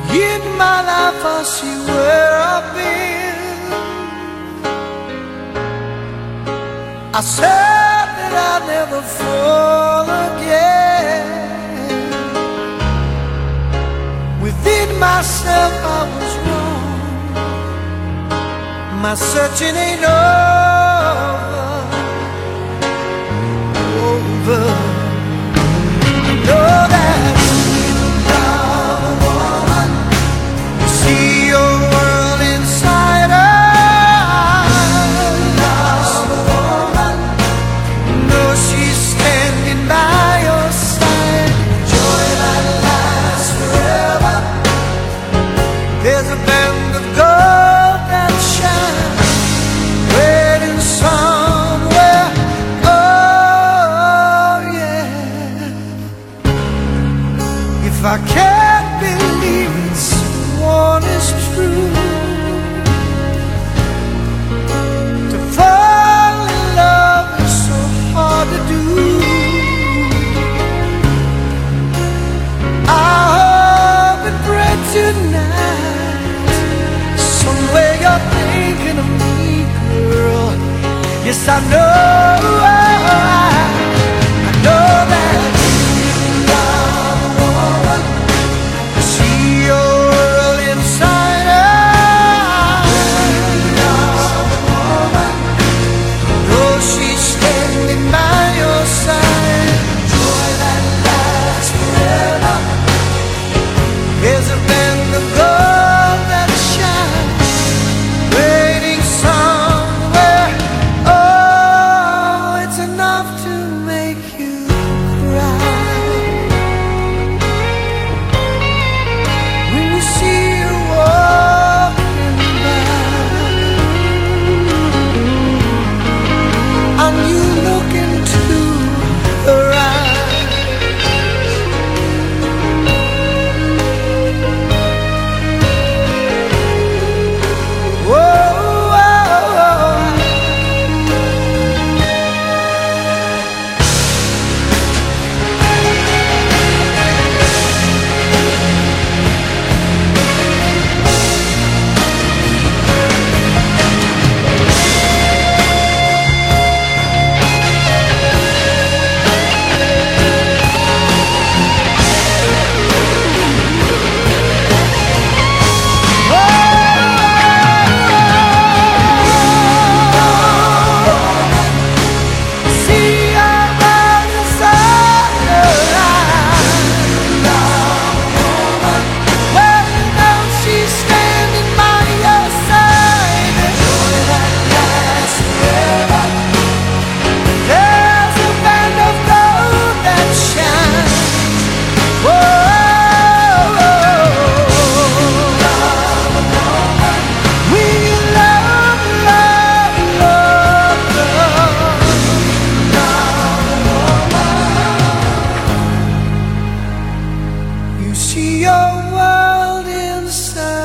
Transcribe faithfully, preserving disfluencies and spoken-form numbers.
In my life I see where I've been. I said that I'd never fall again. Within myself I was wrong. My searching ain't over, over. I know that there's a band of gold that shines, waiting somewhere. Oh yeah. If I can't believe it, someone is true. To fall in love is so hard to do. I hope and pray tonight, somewhere you're thinking of me, girl. Yes, I know, I know that you love a woman. I see your world inside out. You love a woman. Though she's standing by your side, joy that lasts forever. There's a band of gold that shines, waiting somewhere. Oh, it's enough to make you cry when you see her walking by, and you look into her eyes. See your world inside.